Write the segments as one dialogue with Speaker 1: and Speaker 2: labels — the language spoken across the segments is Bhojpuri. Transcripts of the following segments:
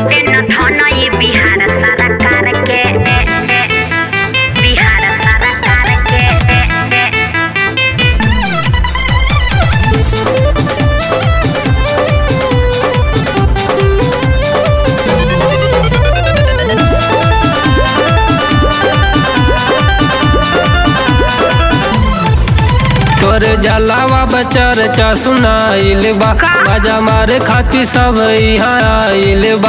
Speaker 1: हटे न धन ये बिहार सरकार के बिहार सरकार के
Speaker 2: तोर जलावा बचर चा सुनाइल बा बाजा मारे खाती सब यहाँ आइल बा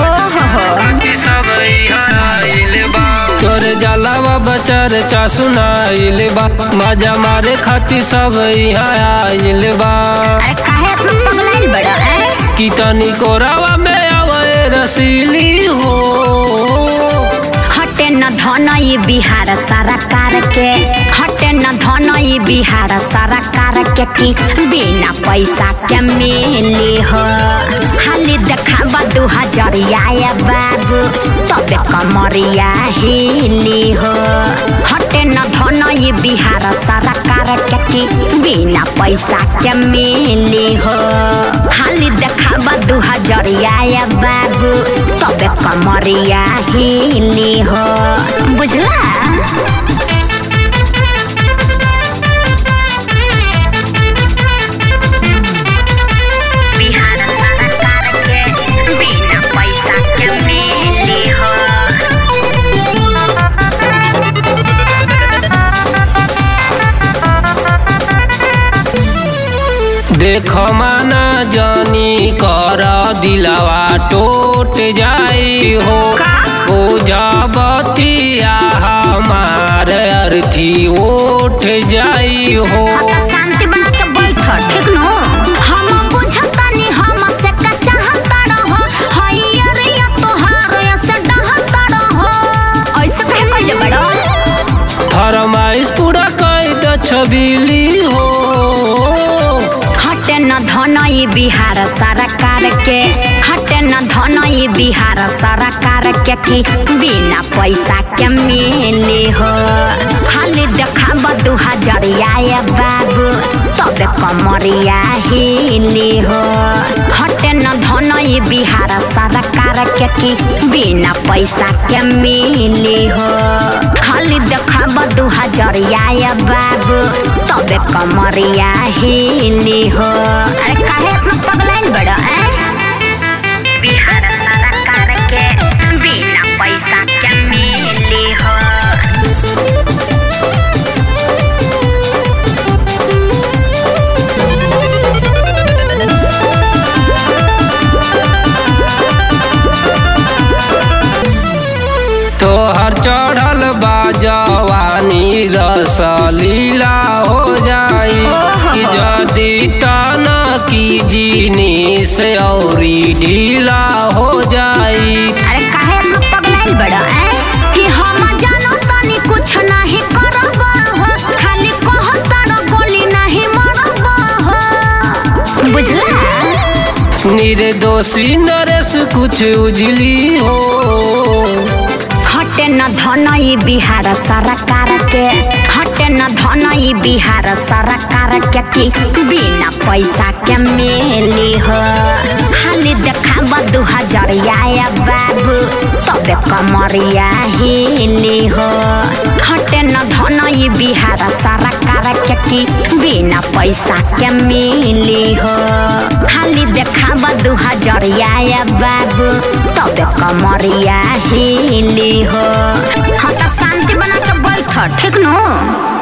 Speaker 2: तोर जलावा बचर चा सुनाइल बा बाजा मारे खाती सब यहाँ आइल बा
Speaker 1: अरे काहे इतना पगलाइल बड़ा है
Speaker 2: की तनी कोरावा में आवे रसीली हो
Speaker 1: हटे न धन ये बिहार सरकार के हटे न धन ये बिहार सरकार के की बिना पैसा के मिली हो खाली देखाबा 2000 आया बाबू तबे कमरिया हिली हो हटे न धन ये बिहार सरकार के की बिना पैसा के मिली हो खाली देखाबा 2000 आया बाबू तबे कमरिया हिली हो बुझला बिहार सरकार के बिना पैसा के मिली हो
Speaker 2: देख माना जानी कर दिलावा टूट जाई हो बतिया हमार अर्थी उठ जाई हो
Speaker 1: शांति बना के बैठ ठीक नो हम बुझतानी हम से का चाहता रहो हइयर या तोहार से डहता रहो ऐसे कहे कइले बड़ो
Speaker 2: फरमाइश पूरा कई द छबिली हो
Speaker 1: हटे न धन ये बिहार सरकार के हटे न धन ये बिहार सरकार के की बिना पैसा के मिली हो खाली देखाबा 2000 आया बाबू तबे कमरिया हिली हो हटे न धन ये बिहार सरकार के की बिना पैसा के मिली हो खाली देखाबा 2000 आया बाबू तबे कमरिया हिली हो अरे काहे इतना पगलाइल बड़ा है बिहार सरकार के बिना पैसा के मिली हो
Speaker 2: तोहर चढ़ल बाजवानी रसलीला हो जाई कि जदी ताना की जीनी से औरी ढीला हो जाई
Speaker 1: अरे काहे इतना पगलाइल बड़ा है कि हम जानो तनी कुछ नहीं करबा हो खाली कहता रो गोली नहीं मरबा हो बुझला
Speaker 2: निर्दोषी नरेश कुछ उजली हो
Speaker 1: हटे न धन ये बिहार सरकार के हटे न धन ये बिहार सरकार के की बिना पैसा के मिली हो खाली देखाबा 2000 आया बाबू तबे कमरिया हिली हो हटे न धन ये बिहार सरकार के की बिना पैसा के मिली हो खाली देखाबा 2000 आया बाबू तबे कमरिया हिली हो हाँ तो शांति बना के बैठ ठीक नो।